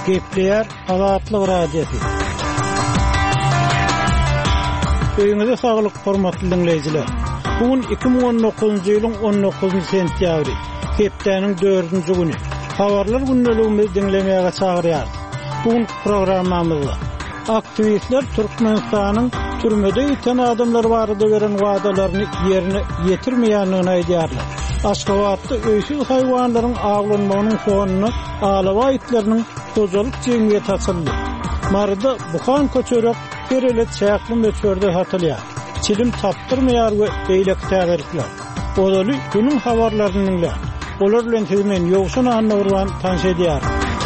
Gepleyer Azatlyk radiosu. Öýüňize saglyk hormatly dinleýijiler. Bugün 2019-njy ýylyň 19-njy sentýabry. Hepdeniň 4-nji güni. Habarlar günneligimizi dinlemäge çagyrýar. Bugün programmamyzda aktivistler Türkmenistanyň türmede ýeten adamlar barada beren wagdalaryny ýerine ýetirmeýändigini aýdýarlar. Aşgabatda öýsüz haýwanlaryň aglanmagynyň fonuny alaba itleriniň tozalyk jeňiňe taşyndy. Marda buhan köçörek berele çäkli meçörde hatylýar. Çilim tapdyrmaýar we beýlek tägerlikler. Olaly günüň habarlaryny dinle. Olar bilen hemen ýogşun anlawran tanış edýär.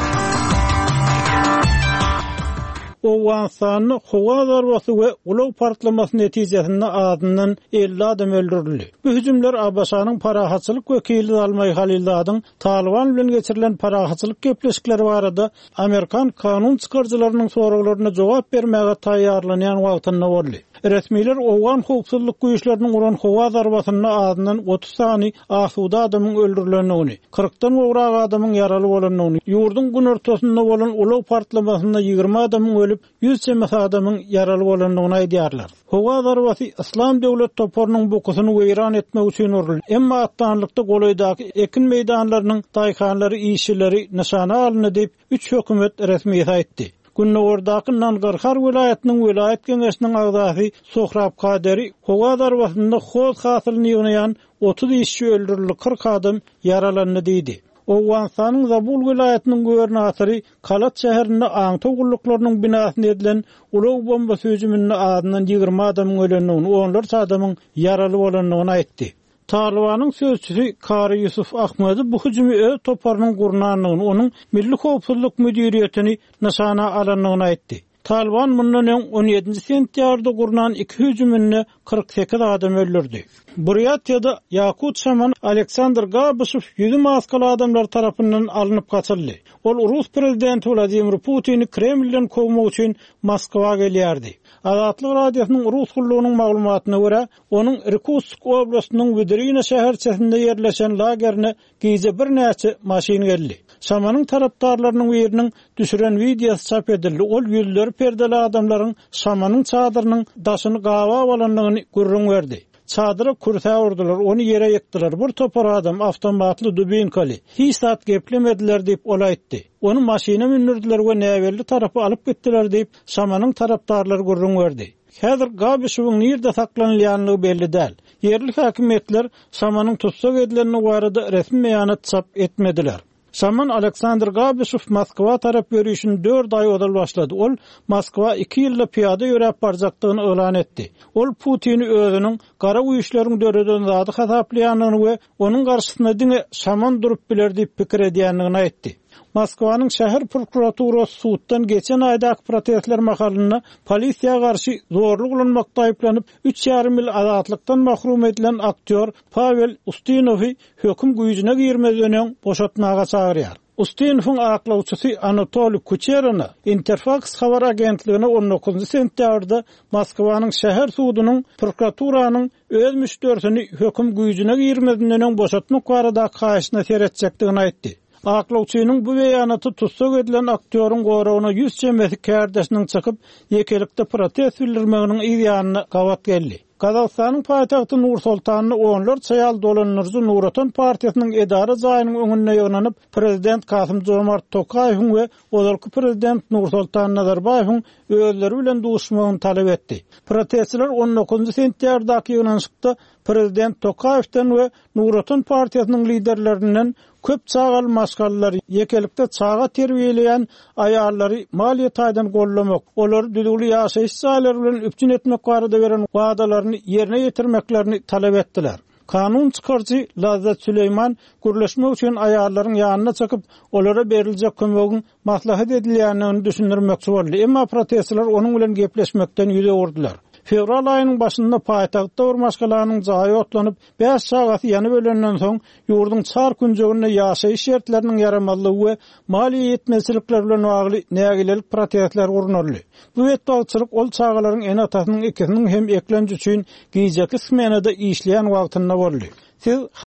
Owganstanyň howa zarbasy we ulaw partlamasy netijesinde adından 50 adam öldürildi. Bu hüjümler Abaşanyň parahatçylyk wekili Almay Halilladyň Taliban bilen geçirilen parahatçylyk gepleşikleri barada Amerikan kanun çykarjylarynyň soraglaryna jogap bermäge taýýarlanýan wagtynda boldy. Resmiler Owgan howpsuzlyk güýçleriniň uran howa zarbasyny adından 30 sany asuda adamyň öldürilendigini, 40-dan gowrak adamyň yaraly bolandygyny, ýurdun gün ortasynda bolan ulaw partlamasynda 20 adamyň ölüp, 100 çemet adamyň yaraly bolandygyny aýdýarlar. Howa zarbasy İslam döwlet toparynyň bokusyny weýran etmek üçin urildi. Emma atdanlykda golaýdaky ekin meýdanlarynyň daýkanlary, işçileri nişana alyndy diýip 3 hökümet resmi aýtdy. Günnäwrdaky Nangarhar vilayatynyň vilayat geňeşiniň agzasy Sohrab Kaderi howa zarbasynda hoz hasylyny ýygnaýan 30 işçi öldürildi, 40 adam yaralandy diýdi. Owganstanyň Zabul vilayatynyň gubernatory Kalat şäherinde aňta gulluklarynyn binasyna edilen ulaw bomba hüjümine adından 20 adam ölendigini, 10 adamyň yaraly bolandygyny aýtdy. Talibanyň sözçüsü Kari Yusuf Ahmedy bu hüjümi öz toparynyň gurnanlygyny, onuň Milli Howpsuzlyk Müdiriýetini nişana alandygyny aýtdy. Taliban bundan 17 sentýarda gurnan 2 hüjüminde 48 adam öldürdi. Buryatyada Yakut şaman Aleksandr Gabysov 100 maskaly adamlar tarapyndan alınıp gaçyldy. Ol Rus prezidenti Vladimir Putin'i Kremlden kovmak üçin Moskwa gelýärdi. Azatlyk radiosynyň Rus gullugynyň maglumatyna görä, onuň Irkutsk oblastynyň Vedrina şäherçesinde ýerleşen lagerine gize bir näçe maşin geldi. Şamanyň tarapdarlarynyň ýeriniň düşüren videosy çap edildi. Ol ýüzleri perdeli adamlaryň şamanyň çadyrynyň daşyny gawa bolandygyny görüň berdi. Çadyra kursa urdular, onu yere yıktılar. Bir topar adam avtomatlı dubinkalı. Hiç saat geplemediler diýip ola etdi. Onu maşina mindirdiler we näwelli tarapy alyp gitdiler diýip şamanyň tarapdarlary görüň berdi. Häzir Gabysowyň nirde saklanýanlygy belli däl. Yerli häkimetler şamanyň tutsak edilenini barada resmi beýanat çap etmediler. Şaman Aleksandr Gabysov Moskwa tarap ýörüşini 4 ay odal başlady. Ol Moskwa 2 ýylda piýada ýörep barjakdygyny elan etdi. Ol Putin'i özüniň gara güýçleriň döreden zady hasaplaýanyny we onuň garşysyna diňe şaman durup biler diýip pikir edýändigini aýtdy. Moskwanyň şäher prokuraturasy suwtdan geçen aýdaky protestler mahalyna polisiýa garşy zorluk ulanmakda aýplanyp 3,5 ýyl azatlykdan mahrum edilen aktyor Pavel Ustinowy höküm güýjüne girmezden boşatmaga çagyrýar. Ustinowyň aklawçysy Anatoly Kucheryny Interfax habar agentligine 19 sentýarda Moskwanyň şäher suwdynyň prokuraturasynyň öz müşterisini höküm güýjüne girmezden boşatmak barada kaýşyna seretjekdigini aýtdy. Aklawçynyň bu beýanaty tutsak edilen aktýoryň goragyna 100 çemeti kärdeşiniň çykyp ýekelikde protest bildirmeginiň ýaňyna gawat geldi. Kazakstanyň paýtagty Nur-Sultanyny onlar çaýal dolanyrjy Nuratan partiýasynyň edara jaýynyň öňünde ýognanyp prezident Kasym-Jomart Tokaýew we olarky prezident Nur-Sultan Nazarbaýewiň özleri bilen duşmagyny talap etdi. Protestçiler 19 sentýardaky ýygnanşykda prezident Tokaýewden we Nuratan partiýasynyň liderlerinden köp çağal maşgallar ýekelikde çağa terbiýeleýän aýallary maliýet aýdan gollamak, olary düzgün ýaşaýyş şaýlary bilen üpçün etmek barada beren wagdalaryny ýerine ýetirmeklerini talap etdiler. Kanun çykarjy Lazzat Süleyman gürleşmek üçin aýallaryň ýanyna çykyp olara beriljek kömegiň maslahat edilýänini düşündirmekçi boldy. Emma protestçiler onuň bilen gepleşmekden ýüze urdular. Fevral ayının başında paytahtda urmaşkalarının zayi otlanyp 5 saat ýanyp ölenden soň ýurdun çar günjeginde ýaşaýyş şertleriniň yaramallygy we maliýe ýetmezlikler bilen bagly nägilelik protestler guruldy. Bu etbaçylyk ol çağalaryň en atasynyň ikisiniň hem eklenji üçin giýjeki smenada işleýän wagtynda boldy. Siz